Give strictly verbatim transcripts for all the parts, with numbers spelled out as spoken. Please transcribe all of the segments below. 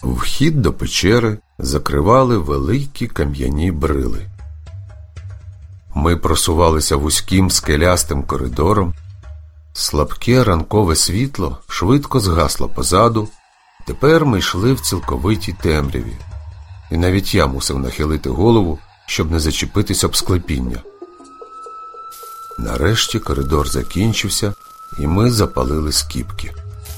Вхід до печери закривали великі кам'яні брили. Ми просувалися вузьким скелястим коридором. Слабке ранкове світло швидко згасло позаду. Тепер ми йшли в цілковитій темряві. І навіть я мусив нахилити голову, щоб не зачепитись об склепіння. Нарешті коридор закінчився, і ми запалили скіпки.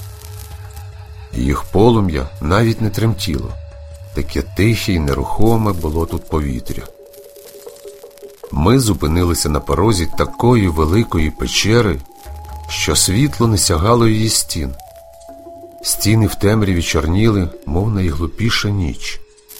Їх полум'я навіть не тремтіло. Таке тихе й нерухоме було тут повітря. Ми зупинилися на порозі такої великої печери, що світло не сягало її стін. Стіни в темряві чорніли, мов найглупіша ніч.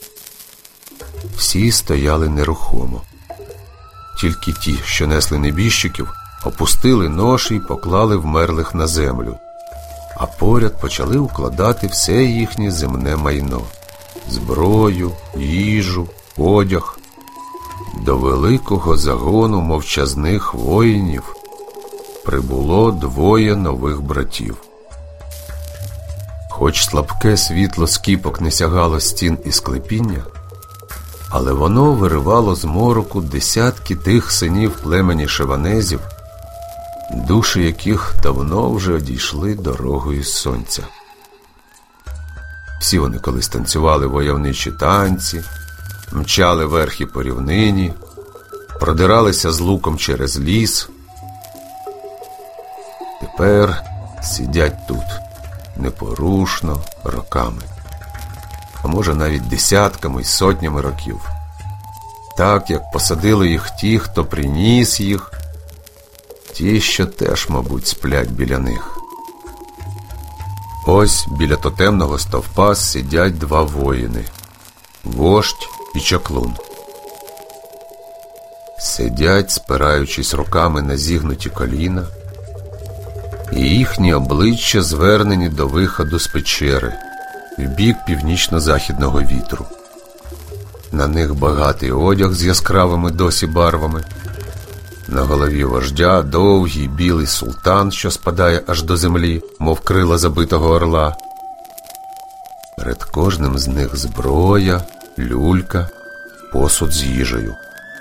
Всі стояли нерухомо. Тільки ті, що несли небіжчиків, опустили ноші й поклали вмерлих на землю. А поряд почали укладати все їхнє земне майно – зброю, їжу, одяг. До великого загону мовчазних воїнів прибуло двоє нових братів. Хоч слабке світло скіпок не сягало стін і склепіння, але воно виривало з мороку десятки тих синів племені шеванезів, душі яких давно вже одійшли дорогою сонця. Всі вони колись танцювали войовничі танці, мчали верхи по рівнині, продиралися з луком через ліс. Тепер сидять тут, непорушно, роками. А може навіть десятками й сотнями років. Так, як посадили їх ті, хто приніс їх, ті, що теж, мабуть, сплять біля них. Ось біля тотемного стовпа сидять два воїни – вождь і чаклун. Сидять, спираючись руками на зігнуті коліна, і їхні обличчя звернені до виходу з печери, в бік північно-західного вітру. На них багатий одяг з яскравими досі барвами. На голові вождя довгий білий султан, що спадає аж до землі, мов крила забитого орла. Перед кожним з них зброя, люлька, посуд з їжею.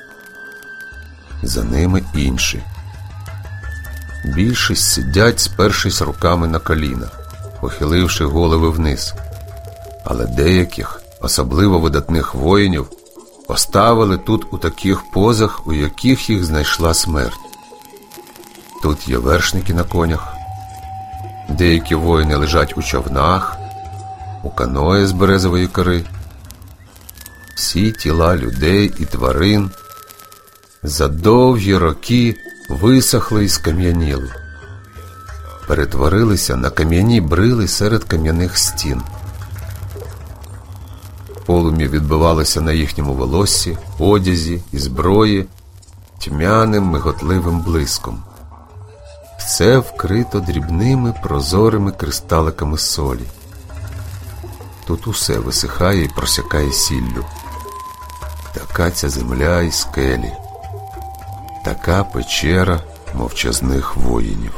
За ними інші. Більшість сидять, спершись руками на коліна, похиливши голови вниз. Але деяких, особливо видатних воїнів, поставили тут у таких позах, у яких їх знайшла смерть. Тут є вершники на конях, деякі воїни лежать у човнах, у каної з березової кори. Всі тіла людей і тварин за довгі роки висохли і скам'яніли, перетворилися на кам'яні брили серед кам'яних стін. Полум'я відбивалося на їхньому волоссі, одязі і зброї тьмяним миготливим блиском. Все вкрито дрібними прозорими кристаликами солі. Тут усе висихає і просякає сіллю. Така ця земля і скелі. Така печера мовчазних воїнів.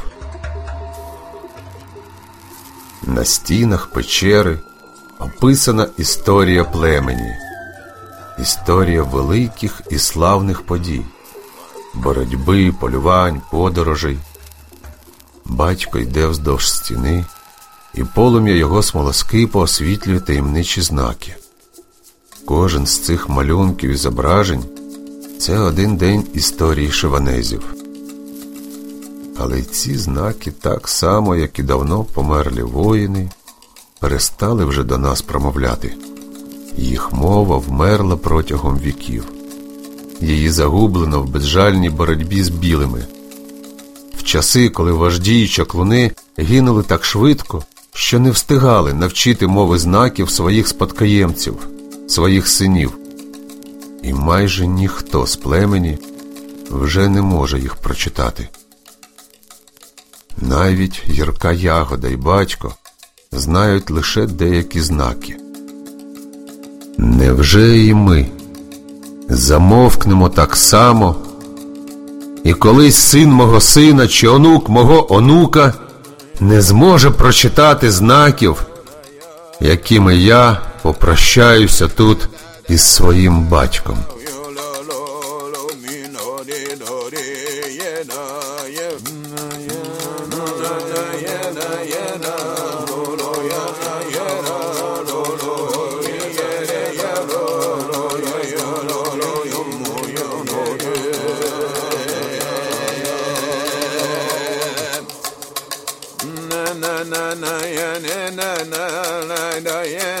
На стінах печери описана історія племені, історія великих і славних подій, боротьби, полювань, подорожей. Батько йде вздовж стіни, і полум'я його смолоскипу освітлює таємничі знаки. Кожен з цих малюнків і зображень – це один день історії шеванезів. Але й ці знаки так само, як і давно померлі воїни, перестали вже до нас промовляти. Їх мова вмерла протягом віків. Її загублено в безжальній боротьбі з білими. В часи, коли вожді й чаклуни гинули так швидко, що не встигали навчити мови знаків своїх спадкоємців, своїх синів. І майже ніхто з племені вже не може їх прочитати. Навіть гірка ягода і батько знають лише деякі знаки. Невже і ми замовкнемо так само, і колись син мого сина чи онук мого онука не зможе прочитати знаків, якими я попрощаюся тут із своїм батьком. na na na na na na na na na